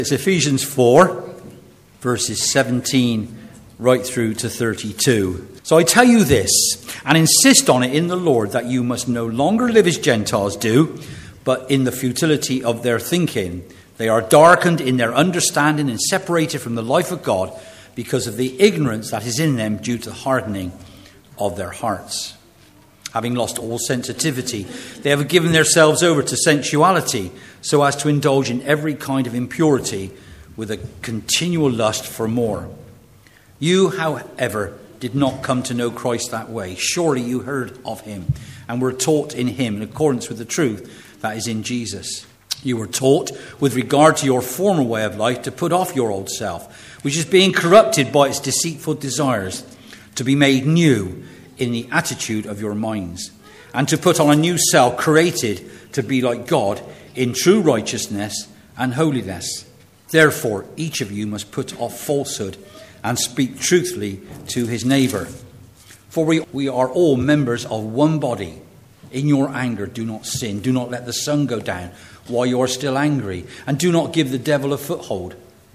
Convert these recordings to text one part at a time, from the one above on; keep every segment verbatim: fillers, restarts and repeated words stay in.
It's Ephesians four, verses seventeen right through to thirty-two. So I tell you this, and insist on it in the Lord, that you must no longer live as Gentiles do, but in the futility of their thinking. They are darkened in their understanding and separated from the life of God because of the ignorance that is in them due to the hardening of their hearts. Having lost all sensitivity, they have given themselves over to sensuality so as to indulge in every kind of impurity with a continual lust for more. You, however, did not come to know Christ that way. Surely you heard of him and were taught in him in accordance with the truth that is in Jesus. You were taught with regard to your former way of life to put off your old self, which is being corrupted by its deceitful desires, to be made new in the attitude of your minds, and to put on a new self created to be like God in true righteousness and holiness. Therefore, each of you must put off falsehood and speak truthfully to his neighbour. For we, we are all members of one body. In your anger, do not sin. Do not let the sun go down while you are still angry, and do not give the devil a foothold.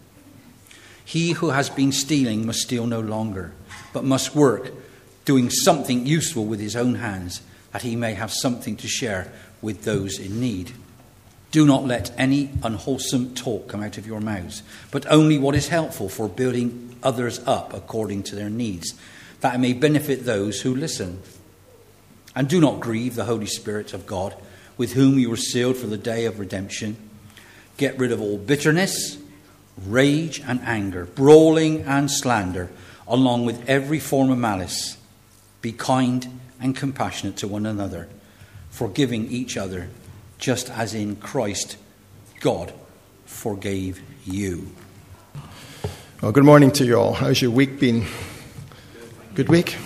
He who has been stealing must steal no longer, but must work, doing something useful with his own hands, that he may have something to share with those in need. Do not let any unwholesome talk come out of your mouths, but only what is helpful for building others up according to their needs, that it may benefit those who listen. And do not grieve the Holy Spirit of God, with whom you were sealed for the day of redemption. Get rid of all bitterness, rage and anger, brawling and slander, along with every form of malice. Be kind and compassionate to one another, forgiving each other, just as in Christ God forgave you. Well, good morning to you all. How's your week been? Good week?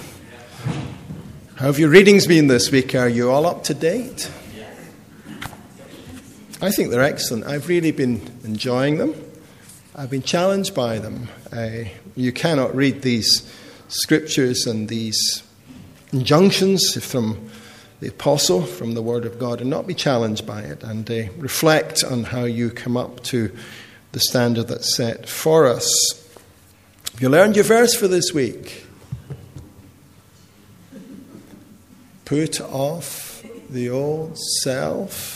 How have your readings been this week? Are you all up to date? I think they're excellent. I've really been enjoying them. I've been challenged by them. Uh, you cannot read these scriptures and these injunctions from the apostle, from the Word of God, and not be challenged by it, and uh, reflect on how you come up to the standard that's set for us. Have you learned your verse for this week? Put off the old self.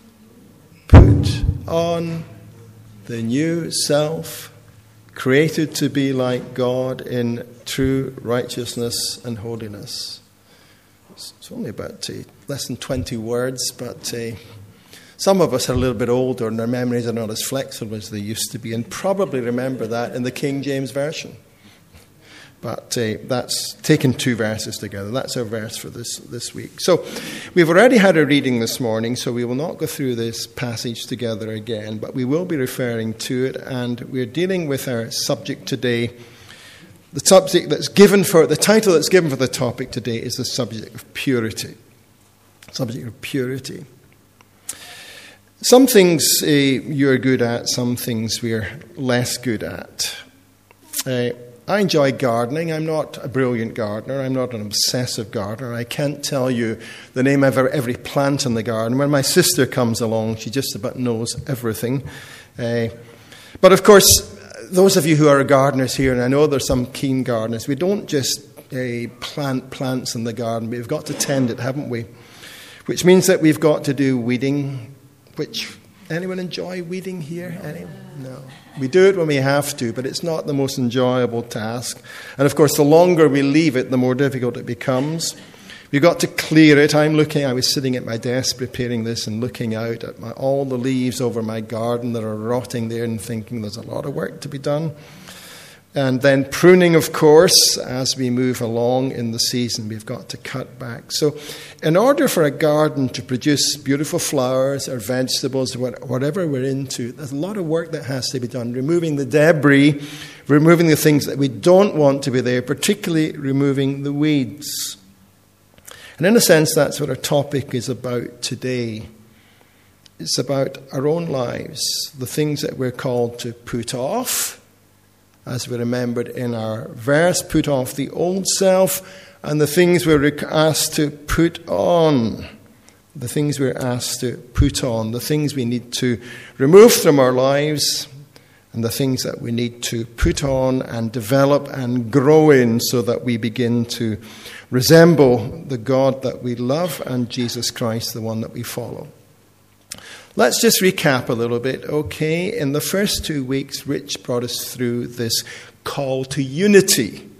Put on the new self, created to be like God in true righteousness and holiness. It's only about uh, less than twenty words, but uh, some of us are a little bit older and our memories are not as flexible as they used to be, and probably remember that in the King James Version. But uh, that's taken two verses together. That's our verse for this, this week. So we've already had a reading this morning, so we will not go through this passage together again, but we will be referring to it, and we're dealing with our subject today. The subject that's given for, the title that's given for the topic today is the subject of purity. Subject of purity. Some things uh, you're good at, some things we're less good at. Uh, I enjoy gardening. I'm not a brilliant gardener. I'm not an obsessive gardener. I can't tell you the name of every plant in the garden. When my sister comes along, she just about knows everything. Uh, but of course, those of you who are gardeners here, and I know there's some keen gardeners, we don't just uh, plant plants in the garden. We've got to tend it, haven't we? Which means that we've got to do weeding. Which, anyone enjoy weeding here? Anyone? No. We do it when we have to, but it's not the most enjoyable task. And of course, the longer we leave it, the more difficult it becomes. We've got to clear it. I'm looking, I was sitting at my desk preparing this and looking out at my, all the leaves over my garden that are rotting there and thinking there's a lot of work to be done. And then pruning, of course, as we move along in the season, we've got to cut back. So in order for a garden to produce beautiful flowers or vegetables, or whatever we're into, there's a lot of work that has to be done. Removing the debris, removing the things that we don't want to be there, particularly removing the weeds. And in a sense, that's what our topic is about today. It's about our own lives, the things that we're called to put off, as we remembered in our verse, put off the old self, and the things we're asked to put on. The things we're asked to put on, the things we need to remove from our lives and the things that we need to put on and develop and grow in so that we begin to resemble the God that we love and Jesus Christ, the one that we follow. Let's just recap a little bit, okay? In the first two weeks, Rich brought us through this call to unity,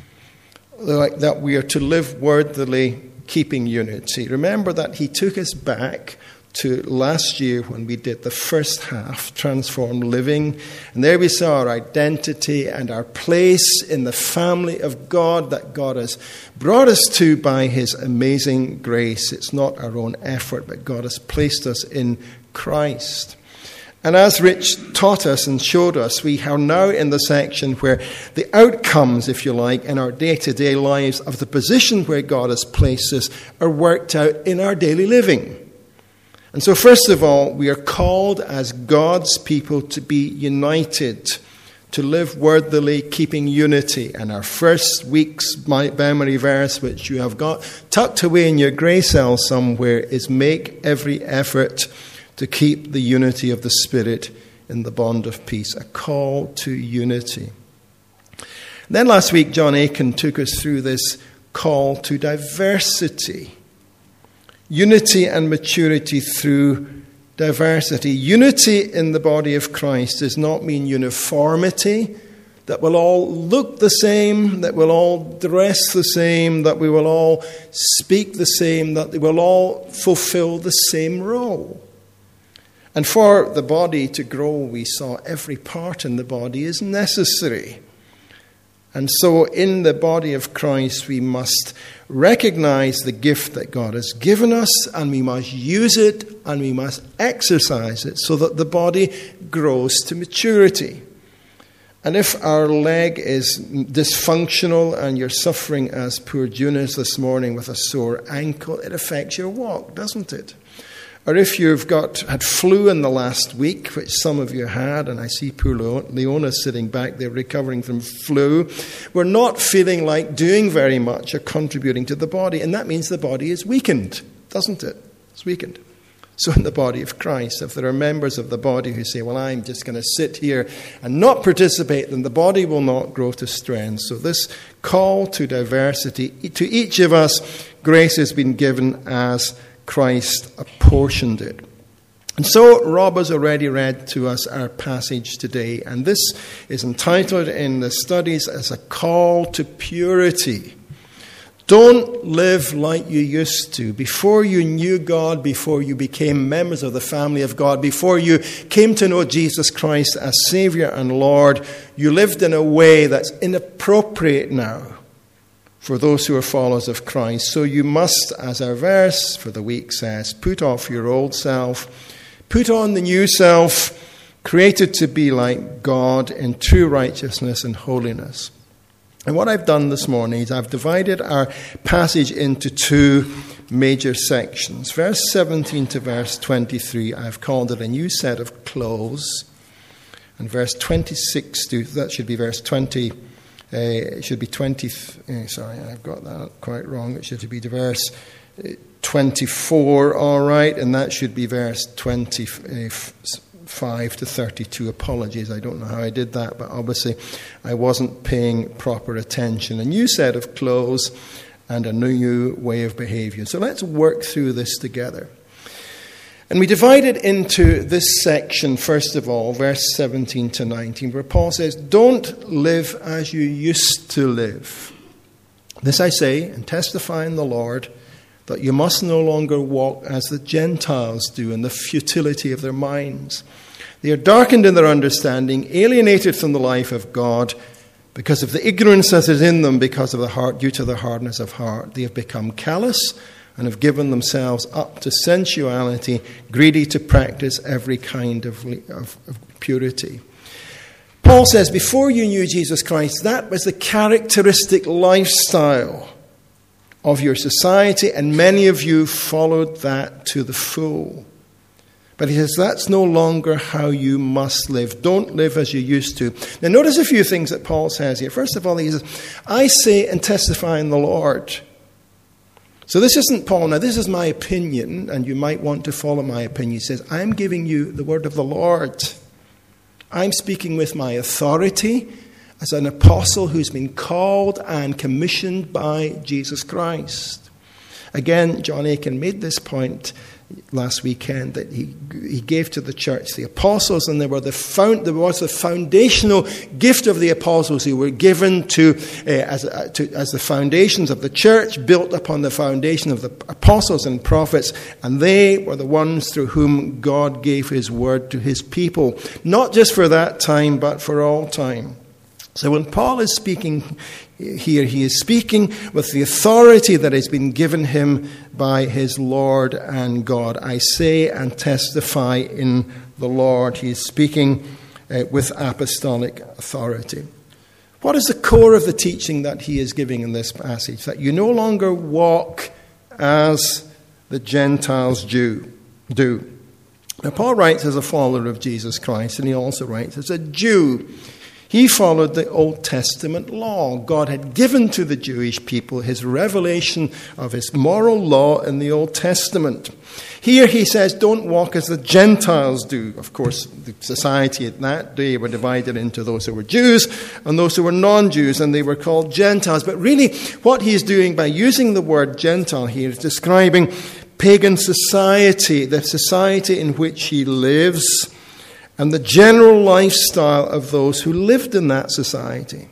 like that we are to live worthily, keeping unity. Remember that he took us back to last year when we did the first half, Transformed Living. And there we saw our identity and our place in the family of God that God has brought us to by his amazing grace. It's not our own effort, but God has placed us in Christ. And as Rich taught us and showed us, we are now in the section where the outcomes, if you like, in our day-to-day lives of the position where God has placed us are worked out in our daily living. And so first of all, we are called as God's people to be united, to live worthily, keeping unity. And our first week's memory verse, which you have got tucked away in your grey cell somewhere, is make every effort to keep the unity of the Spirit in the bond of peace. A call to unity. Then last week, John Aiken took us through this call to diversity. Unity and maturity through diversity. Unity in the body of Christ does not mean uniformity, that we'll all look the same, that we'll all dress the same, that we will all speak the same, that we will all fulfill the same role. And for the body to grow, we saw every part in the body is necessary. And so in the body of Christ, we must recognize the gift that God has given us, and we must use it, and we must exercise it so that the body grows to maturity. And if our leg is dysfunctional and you're suffering as poor Junius this morning with a sore ankle, it affects your walk, doesn't it? Or if you've got had flu in the last week, which some of you had, and I see poor Leona sitting back there recovering from flu, we're not feeling like doing very much or contributing to the body. And that means the body is weakened, doesn't it? It's weakened. So in the body of Christ, if there are members of the body who say, well, I'm just going to sit here and not participate, then the body will not grow to strength. So this call to diversity, to each of us, grace has been given as Christ apportioned it. And so Rob has already read to us our passage today, and this is entitled in the studies as a call to purity. Don't live like you used to. Before you knew God, before you became members of the family of God, before you came to know Jesus Christ as Savior and Lord, you lived in a way that's inappropriate now for those who are followers of Christ. So you must, as our verse for the week says, put off your old self, put on the new self, created to be like God in true righteousness and holiness. And what I've done this morning is I've divided our passage into two major sections. Verse seventeen to verse twenty-three, I've called it a new set of clothes. And verse twenty-six to, that should be verse twenty, Uh, it should be twenty. Uh, sorry, I've got that quite wrong. It should be verse twenty-four, all right, and that should be verse twenty-five to thirty-two. Apologies, I don't know how I did that, but obviously I wasn't paying proper attention. A new set of clothes and a new way of behavior. So let's work through this together. And we divide it into this section, first of all, verse seventeen to nineteen, where Paul says, don't live as you used to live. This I say, and testify in the Lord, that you must no longer walk as the Gentiles do in the futility of their minds. They are darkened in their understanding, alienated from the life of God, because of the ignorance that is in them, because of the heart, due to the hardness of heart. They have become callous and have given themselves up to sensuality, greedy to practice every kind of, of, of purity. Paul says, before you knew Jesus Christ, that was the characteristic lifestyle of your society, and many of you followed that to the full. But he says, that's no longer how you must live. Don't live as you used to. Now notice a few things that Paul says here. First of all, he says, I say and testify in the Lord. So this isn't Paul. Now, this is my opinion, and you might want to follow my opinion. He says, I'm giving you the word of the Lord. I'm speaking with my authority as an apostle who's been called and commissioned by Jesus Christ. Again, John Aiken made this point last weekend, that he he gave to the church the apostles, and there were the found, there was the foundational gift of the apostles who were given to, uh, as, uh, to as the foundations of the church, built upon the foundation of the apostles and prophets, and they were the ones through whom God gave his word to his people, not just for that time, but for all time. So when Paul is speaking here, he is speaking with the authority that has been given him by his Lord and God. I say and testify in the Lord. He is speaking uh, with apostolic authority. What is the core of the teaching that he is giving in this passage? That you no longer walk as the Gentiles do. do. Now, Paul writes as a follower of Jesus Christ, and he also writes as a Jew. He followed the Old Testament law. God had given to the Jewish people his revelation of his moral law in the Old Testament. Here he says, don't walk as the Gentiles do. Of course, the society at that day were divided into those who were Jews and those who were non-Jews, and they were called Gentiles. But really, what he's doing by using the word Gentile here is describing pagan society, the society in which he lives, and the general lifestyle of those who lived in that society.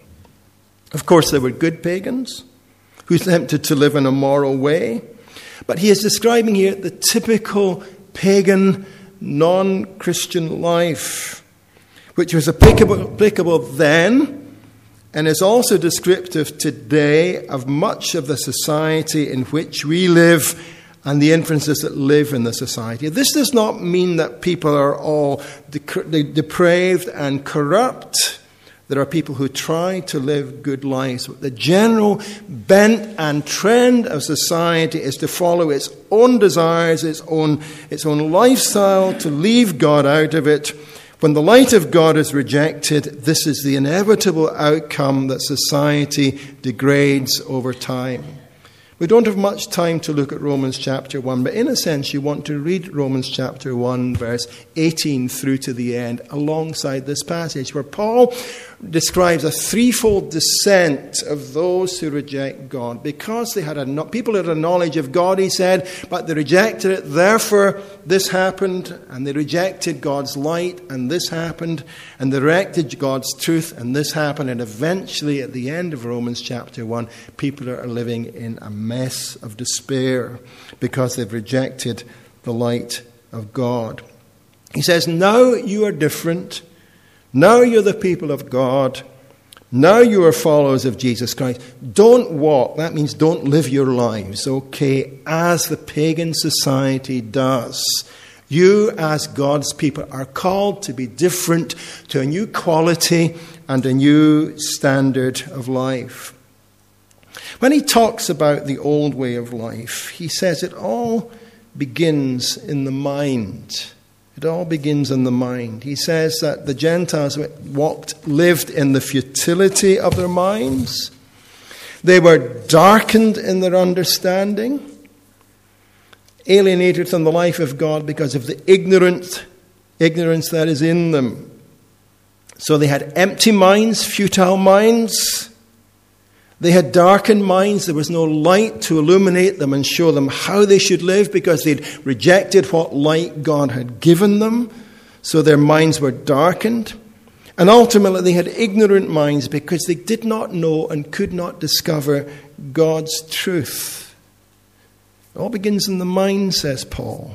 Of course, there were good pagans who attempted to live in a moral way, but he is describing here the typical pagan, non-Christian life, which was applicable, applicable then, and is also descriptive today of much of the society in which we live and the influences that live in the society. This does not mean that people are all de- depraved and corrupt. There are people who try to live good lives. But the general bent and trend of society is to follow its own desires, its own, its own lifestyle, to leave God out of it. When the light of God is rejected, this is the inevitable outcome that society degrades over time. We don't have much time to look at Romans chapter one, but in a sense you want to read Romans chapter one, verse eighteen through to the end, alongside this passage, where Paul describes a threefold descent of those who reject God. Because they had a, people had a knowledge of God, he said, but they rejected it, therefore this happened, and they rejected God's light, and this happened, and they rejected God's truth, and this happened, and eventually at the end of Romans chapter one, people are living in a mess of despair because they've rejected the light of God. He says, now you are different. Now you're the people of God. Now you are followers of Jesus Christ. Don't walk, that means don't live your lives, okay, as the pagan society does. You, as God's people, are called to be different, to a new quality and a new standard of life. When he talks about the old way of life, he says it all begins in the mind. It all begins in the mind. He says that the Gentiles walked, lived in the futility of their minds. They were darkened in their understanding, alienated from the life of God because of the ignorant, ignorance that is in them. So they had empty minds, futile minds. They had darkened minds. There was no light to illuminate them and show them how they should live because they'd rejected what light God had given them. So their minds were darkened. And ultimately they had ignorant minds because they did not know and could not discover God's truth. It all begins in the mind, says Paul.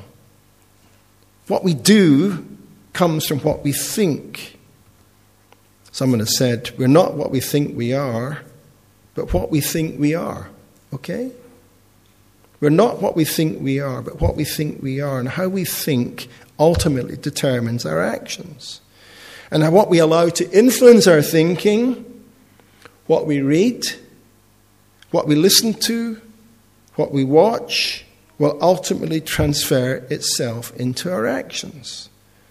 What we do comes from what we think. Someone has said, we're not what we think we are, but what we think we are, okay? We're not what we think we are, but what we think we are. And how we think ultimately determines our actions. And what we allow to influence our thinking, what we read, what we listen to, what we watch, will ultimately transfer itself into our actions.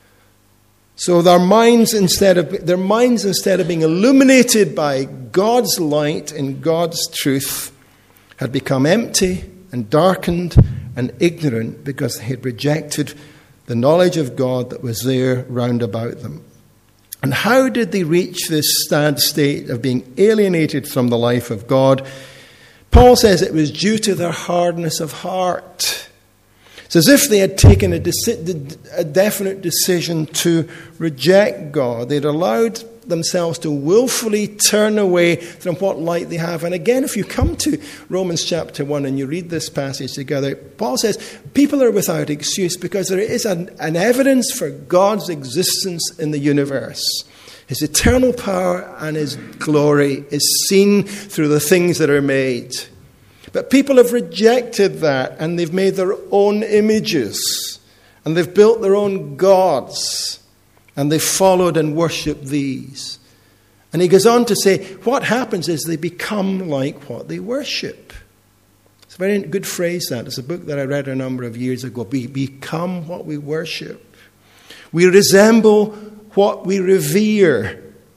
So their minds, instead of their minds, instead of being illuminated by God's light and God's truth, had become empty and darkened and ignorant because they had rejected the knowledge of God that was there round about them. And how did they reach this sad state of being alienated from the life of God? Paul says it was due to their hardness of heart. It's as if they had taken a, deci- a definite decision to reject God. They'd allowed themselves to willfully turn away from what light they have. And again, if you come to Romans chapter one and you read this passage together, Paul says people are without excuse because there is an, an evidence for God's existence in the universe. His eternal power and his glory is seen through the things that are made. But people have rejected that, and they've made their own images, and they've built their own gods, and they've followed and worshipped these. And he goes on to say, what happens is they become like what they worship. It's a very good phrase, that. It's a book that I read a number of years ago. We become what we worship. We resemble what we revere,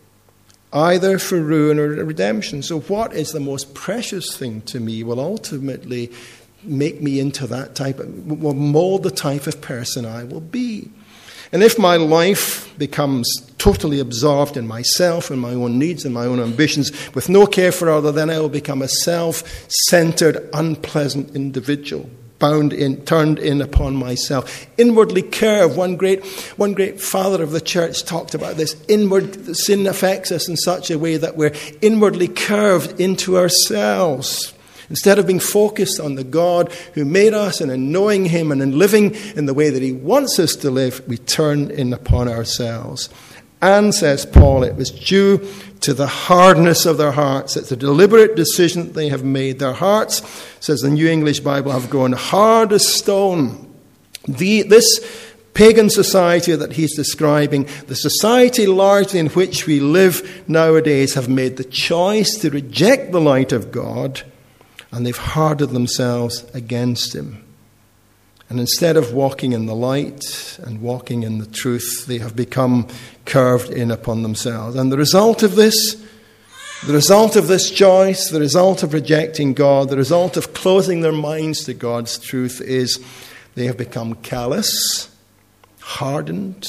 either for ruin or redemption. So what is the most precious thing to me will ultimately make me into that type of, will mold the type of person I will be. And if my life becomes totally absorbed in myself and my own needs and my own ambitions with no care for others, then I will become a self-centered, unpleasant individual, bound in, turned in upon myself. Inwardly curved. One great, one great father of the church talked about this. Inward sin affects us in such a way that we're inwardly curved into ourselves. Instead of being focused on the God who made us and in knowing him and in living in the way that he wants us to live, we turn in upon ourselves. And, says Paul, it was due to the hardness of their hearts. It's a deliberate decision that they have made. Their hearts, says the New English Bible, have grown hard as stone. The, this pagan society that he's describing, the society largely in which we live nowadays, have made the choice to reject the light of God, and they've hardened themselves against him. And instead of walking in the light and walking in the truth, they have become curved in upon themselves. And the result of this, the result of this choice, the result of rejecting God, the result of closing their minds to God's truth is they have become callous, hardened,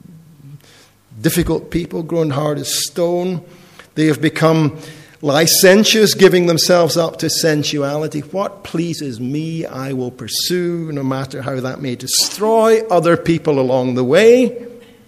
difficult people, grown hard as stone. They have become licentious, giving themselves up to sensuality. What pleases me, I will pursue, no matter how that may destroy other people along the way.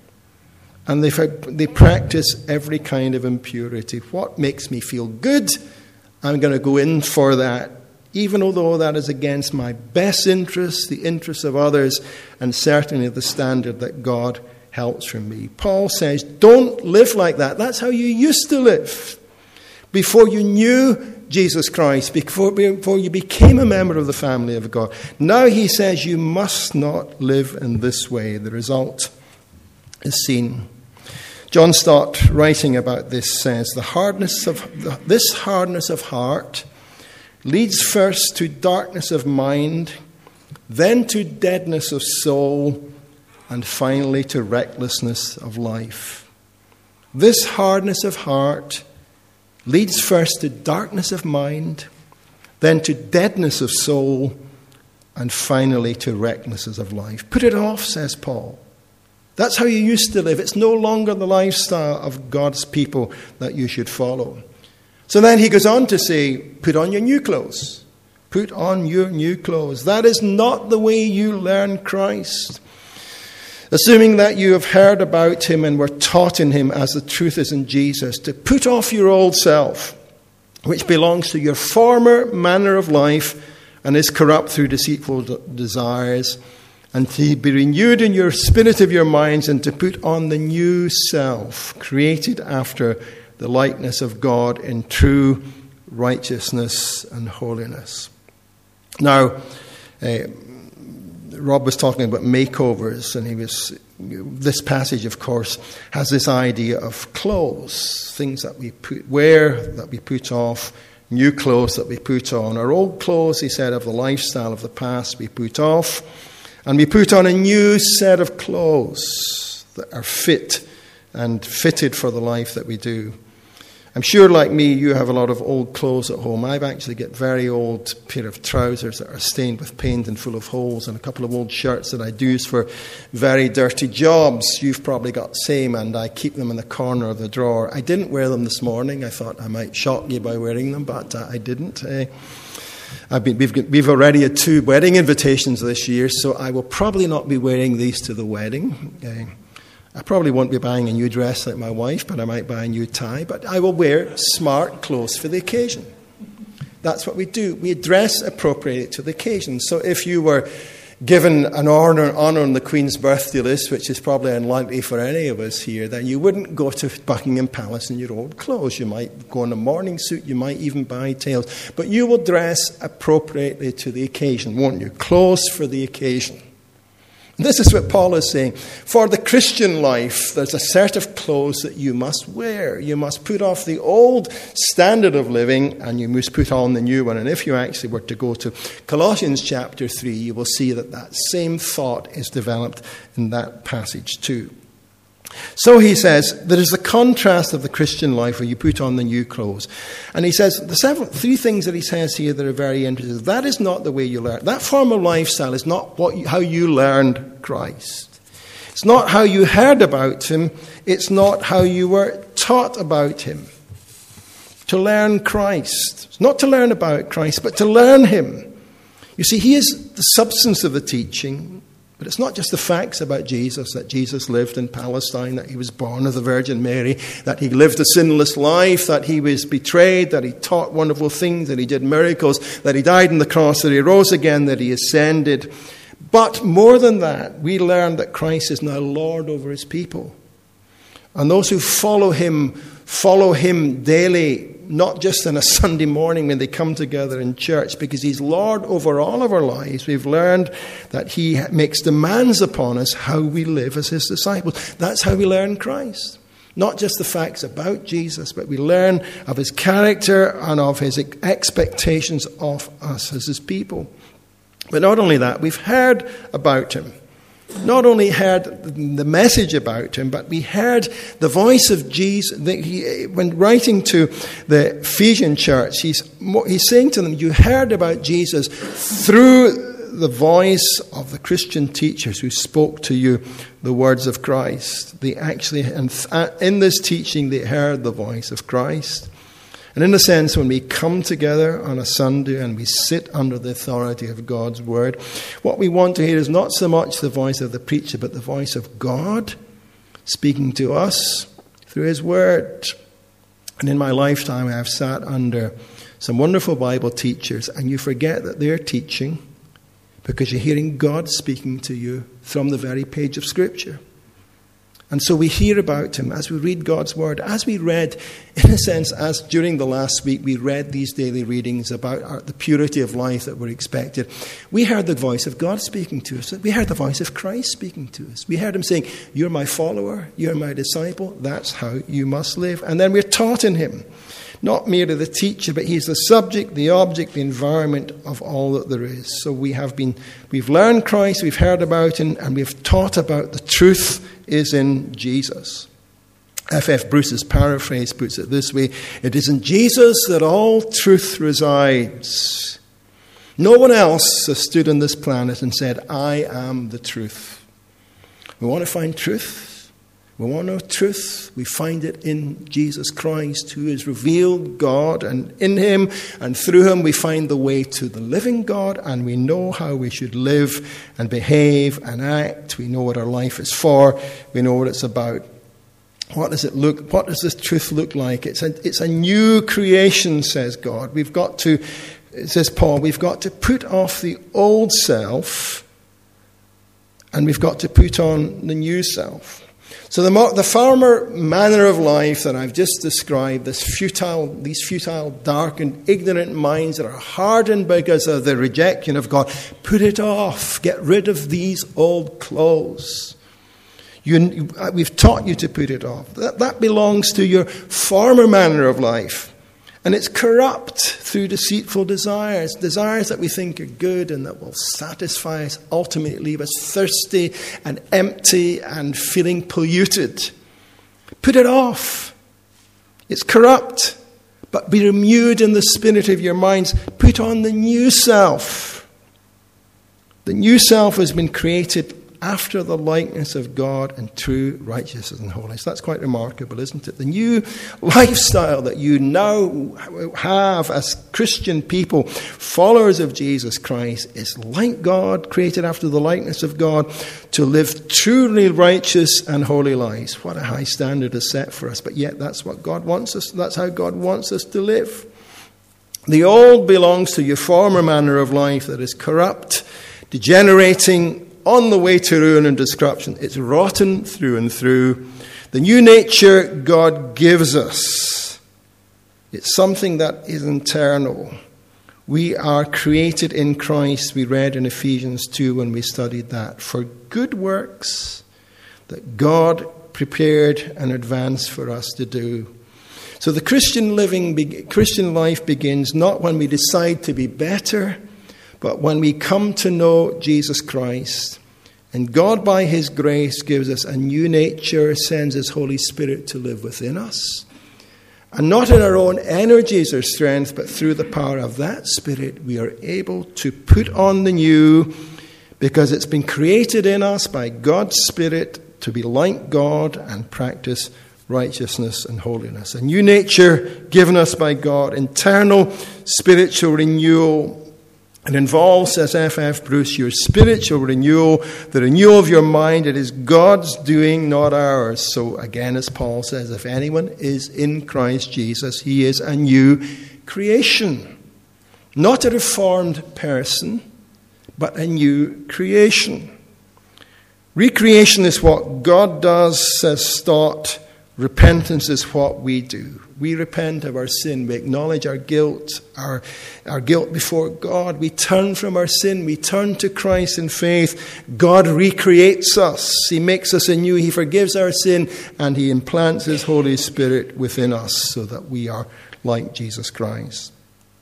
And they, they practice every kind of impurity. What makes me feel good, I'm going to go in for that, even although that is against my best interests, the interests of others, and certainly the standard that God helps from me. Paul says, don't live like that. That's how you used to live. Before you knew Jesus Christ, before, before you became a member of the family of God. Now he says you must not live in this way. The result is seen. John Stott, writing about this, says, the hardness of the, this hardness of heart leads first to darkness of mind, then to deadness of soul, and finally to recklessness of life. This hardness of heart leads first to darkness of mind, then to deadness of soul, and finally to recklessness of life. Put it off, says Paul. That's how you used to live. It's no longer the lifestyle of God's people that you should follow. So then he goes on to say, put on your new clothes. Put on your new clothes. That is not the way you learn Christ. Assuming that you have heard about him and were taught in him as the truth is in Jesus, to put off your old self, which belongs to your former manner of life and is corrupt through deceitful desires, and to be renewed in your spirit of your minds, and to put on the new self, created after the likeness of God in true righteousness and holiness. Now, uh, Rob was talking about makeovers, and he was. This passage, of course, has this idea of clothes, things that we put, wear, that we put off, new clothes that we put on. Our old clothes, he said, of the lifestyle of the past, we put off, and we put on a new set of clothes that are fit and fitted for the life that we do. I'm sure, like me, you have a lot of old clothes at home. I've actually got very old pair of trousers that are stained with paint and full of holes, and a couple of old shirts that I use for very dirty jobs. You've probably got the same, and I keep them in the corner of the drawer. I didn't wear them this morning. I thought I might shock you by wearing them, but uh, I didn't. Uh, I've been, we've, we've already had two wedding invitations this year, so I will probably not be wearing these to the wedding. Uh, I probably won't be buying a new dress like my wife, but I might buy a new tie. But I will wear smart clothes for the occasion. That's what we do. We dress appropriately to the occasion. So if you were given an honour, honour on the Queen's birthday list, which is probably unlikely for any of us here, then you wouldn't go to Buckingham Palace in your old clothes. You might go in a morning suit. You might even buy tails. But you will dress appropriately to the occasion, won't you? Clothes for the occasion. This is what Paul is saying. For the Christian life, there's a set of clothes that you must wear. You must put off the old standard of living and you must put on the new one. And if you actually were to go to Colossians chapter three, you will see that that same thought is developed in that passage too. So he says, there is the contrast of the Christian life where you put on the new clothes. And he says, the seven, three things that he says here that are very interesting. That is not the way you learn. That form of lifestyle is not what you, how you learned Christ. It's not how you heard about him. It's not how you were taught about him. To learn Christ. It's not to learn about Christ, but to learn him. You see, he is the substance of the teaching. But it's not just the facts about Jesus, that Jesus lived in Palestine, that he was born of the Virgin Mary, that he lived a sinless life, that he was betrayed, that he taught wonderful things, that he did miracles, that he died on the cross, that he rose again, that he ascended. But more than that, we learn that Christ is now Lord over his people. And those who follow him, follow him daily, not just on a Sunday morning when they come together in church, because he's Lord over all of our lives. We've learned that he makes demands upon us how we live as his disciples. That's how we learn Christ. Not just the facts about Jesus, but we learn of his character and of his expectations of us as his people. But not only that, we've heard about him. Not only heard the message about him, but we heard the voice of Jesus. He, when writing to the Ephesian church, he's, he's saying to them, you heard about Jesus through the voice of the Christian teachers who spoke to you the words of Christ. They actually, and in this teaching, they heard the voice of Christ. And in a sense, when we come together on a Sunday and we sit under the authority of God's word, what we want to hear is not so much the voice of the preacher, but the voice of God speaking to us through his word. And in my lifetime, I have sat under some wonderful Bible teachers, and you forget that they're teaching because you're hearing God speaking to you from the very page of Scripture. And so we hear about him as we read God's word. As we read, in a sense, as during the last week, we read these daily readings about our, the purity of life that we're expected. We heard the voice of God speaking to us. We heard the voice of Christ speaking to us. We heard him saying, you're my follower, you're my disciple, that's how you must live. And then we're taught in him. Not merely the teacher, but he's the subject, the object, the environment of all that there is. So we have been, we've learned Christ, we've heard about him, and we've taught about the truth is in Jesus. F F Bruce's paraphrase puts it this way: it is in Jesus that all truth resides. No one else has stood on this planet and said, I am the truth. We want to find truth. We want to know truth. We find it in Jesus Christ, who is revealed God, and in him and through him we find the way to the living God, and we know how we should live and behave and act. We know what our life is for. We know what it's about. What does it look? What does this truth look like? It's a, it's a new creation, says God. We've got to, says Paul, we've got to put off the old self, and we've got to put on the new self. So the, the former manner of life that I've just described, this futile, these futile, darkened, ignorant minds that are hardened because of the rejection of God, put it off. Get rid of these old clothes. You, we've taught you to put it off. That, that belongs to your former manner of life. And it's corrupt through deceitful desires, desires that we think are good and that will satisfy us, ultimately leave us thirsty and empty and feeling polluted. Put it off. It's corrupt. But be renewed in the spirit of your minds. Put on the new self. The new self has been created after the likeness of God and true righteousness and holiness. That's quite remarkable, isn't it? The new lifestyle that you now have as Christian people, followers of Jesus Christ, is like God, created after the likeness of God, to live truly righteous and holy lives. What a high standard is set for us, but yet that's what God wants us, that's how God wants us to live. The old belongs to your former manner of life that is corrupt, degenerating, on the way to ruin and destruction. It's rotten through and through. The new nature God gives us, it's something that is internal. We are created in Christ, we read in Ephesians two when we studied that, for good works that God prepared in advance for us to do. So the Christian living, Christian life begins not when we decide to be better, but when we come to know Jesus Christ, and God by his grace gives us a new nature, sends his Holy Spirit to live within us. And not in our own energies or strength, but through the power of that Spirit, we are able to put on the new, because it's been created in us by God's Spirit to be like God and practice righteousness and holiness. A new nature given us by God, internal spiritual renewal. It involves, says F F Bruce, your spiritual renewal, the renewal of your mind. It is God's doing, not ours. So again, as Paul says, if anyone is in Christ Jesus, he is a new creation. Not a reformed person, but a new creation. Recreation is what God does, says Stott. Repentance is what we do. We repent of our sin. We acknowledge our guilt, our, our guilt before God. We turn from our sin. We turn to Christ in faith. God recreates us. He makes us anew. He forgives our sin, and he implants his Holy Spirit within us so that we are like Jesus Christ.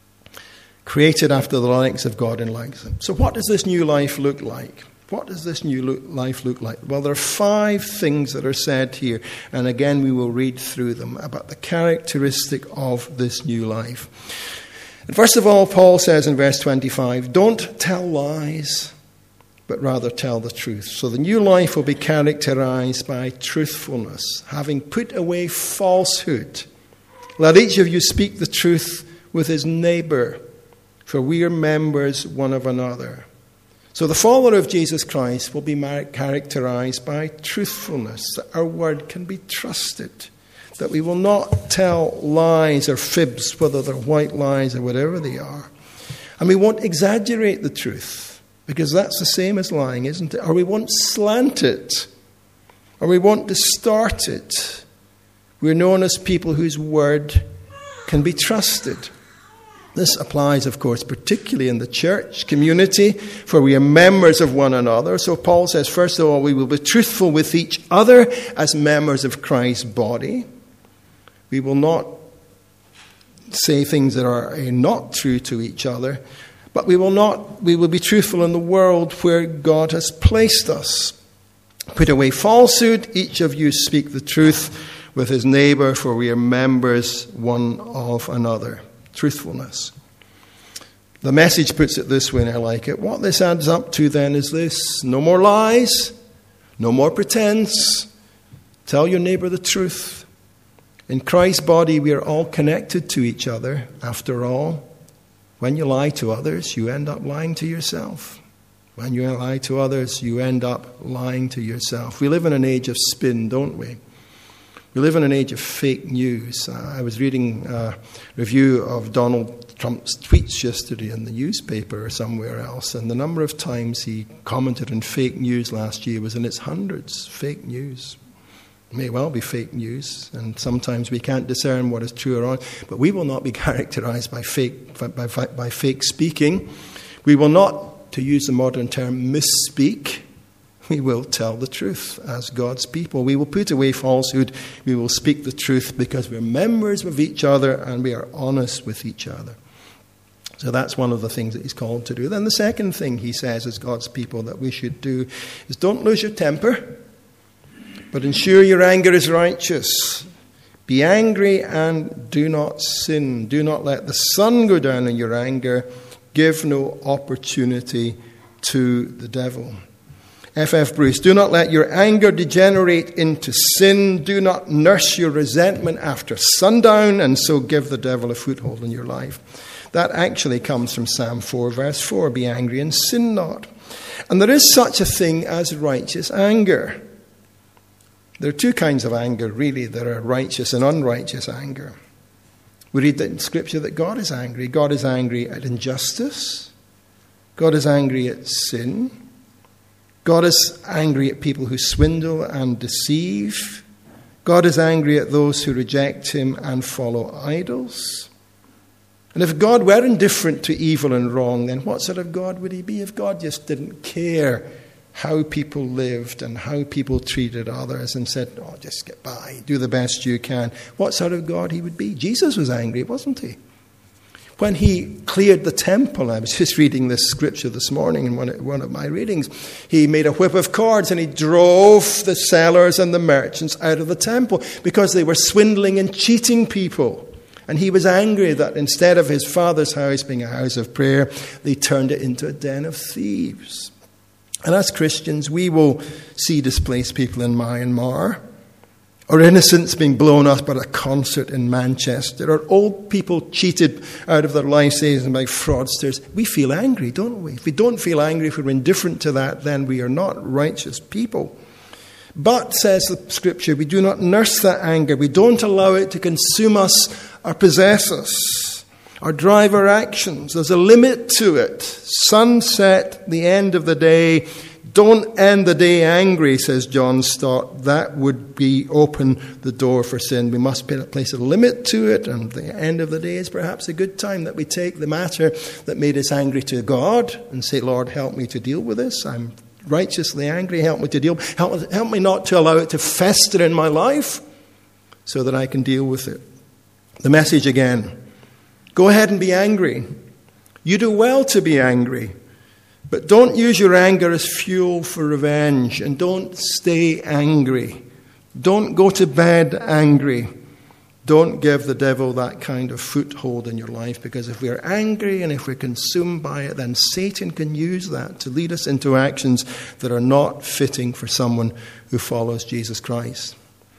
Created after the likeness of God and like him. So what does this new life look like? What does this new look, life look like? Well, there are five things that are said here, and again we will read through them about the characteristic of this new life. And first of all, Paul says in verse twenty-five, don't tell lies, but rather tell the truth. So the new life will be characterized by truthfulness, having put away falsehood. Let each of you speak the truth with his neighbor, for we are members one of another. So the follower of Jesus Christ will be characterized by truthfulness, that our word can be trusted, that we will not tell lies or fibs, whether they're white lies or whatever they are. And we won't exaggerate the truth, because that's the same as lying, isn't it? Or we won't slant it, or we won't distort it. We're known as people whose word can be trusted. This applies, of course, particularly in the church community, for we are members of one another. So Paul says, first of all, we will be truthful with each other as members of Christ's body. We will not say things that are not true to each other, but we will not. We will be truthful in the world where God has placed us. Put away falsehood. Each of you speak the truth with his neighbor, for we are members one of another. Truthfulness. The Message puts it this way, and I like it. What this adds up to then is this: no more lies, no more pretense. Tell your neighbor the truth. In Christ's body, we are all connected to each other. After all, when you lie to others, you end up lying to yourself. When you lie to others, you end up lying to yourself. We live in an age of spin, don't we? We live in an age of fake news. Uh, I was reading a review of Donald Trump's tweets yesterday in the newspaper or somewhere else, and the number of times he commented on fake news last year was in its hundreds. Fake news. It may well be fake news, and sometimes we can't discern what is true or not, but we will not be characterized by fake, by, by, by fake speaking. We will not, to use the modern term, misspeak. We will tell the truth as God's people. We will put away falsehood. We will speak the truth because we're members of each other and we are honest with each other. So that's one of the things that he's called to do. Then the second thing he says as God's people that we should do is don't lose your temper, but ensure your anger is righteous. Be angry and do not sin. Do not let the sun go down in your anger. Give no opportunity to the devil. F F Bruce, do not let your anger degenerate into sin. Do not nurse your resentment after sundown and so give the devil a foothold in your life. That actually comes from Psalm four, verse four. Be angry and sin not. And there is such a thing as righteous anger. There are two kinds of anger, really. There are righteous and unrighteous anger. We read that in Scripture that God is angry. God is angry at injustice. God is angry at sin. God is angry at people who swindle and deceive. God is angry at those who reject him and follow idols. And if God were indifferent to evil and wrong, then what sort of God would he be? If God just didn't care how people lived and how people treated others and said, oh, just get by, do the best you can, what sort of God he would be? Jesus was angry, wasn't he? When he cleared the temple, I was just reading this scripture this morning in one of, one of my readings, he made a whip of cords and he drove the sellers and the merchants out of the temple because they were swindling and cheating people. And he was angry that instead of his Father's house being a house of prayer, they turned it into a den of thieves. And as Christians, we will see displaced people in Myanmar, or innocents being blown up at a concert in Manchester, or old people cheated out of their life savings by fraudsters. We feel angry, don't we? If we don't feel angry, if we're indifferent to that, then we are not righteous people. But, says the Scripture, we do not nurse that anger. We don't allow it to consume us or possess us or drive our actions. There's a limit to it. Sunset, the end of the day. Don't end the day angry, says John Stott. That would be open the door for sin. We must place a limit to it, and the end of the day is perhaps a good time that we take the matter that made us angry to God and say, Lord, help me to deal with this. I'm righteously angry. Help me to deal. Help, help me not to allow it to fester in my life so that I can deal with it. The message again. Go ahead and be angry. You do well to be angry. But don't use your anger as fuel for revenge, and don't stay angry. Don't go to bed angry. Don't give the devil that kind of foothold in your life, because if we're angry and if we're consumed by it, then Satan can use that to lead us into actions that are not fitting for someone who follows Jesus Christ.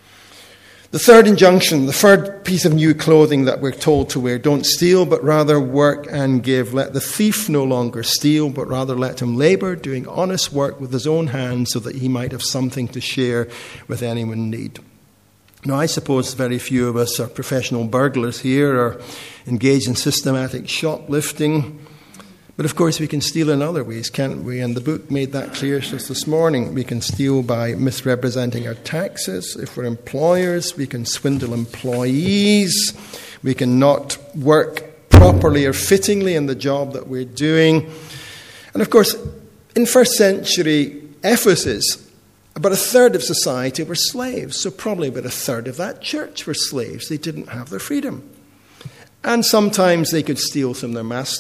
The third injunction, the third piece of new clothing that we're told to wear, don't steal, but rather work and give. Let the thief no longer steal, but rather let him labor, doing honest work with his own hands, so that he might have something to share with anyone in need. Now, I suppose very few of us are professional burglars here or engaged in systematic shoplifting. But of course, we can steal in other ways, can't we? And the book made that clear just this morning. We can steal by misrepresenting our taxes. If we're employers, we can swindle employees. We can not work properly or fittingly in the job that we're doing. And of course, in first century Ephesus, about a third of society were slaves. So probably about a third of that church were slaves. They didn't have their freedom. And sometimes they could steal from their masters.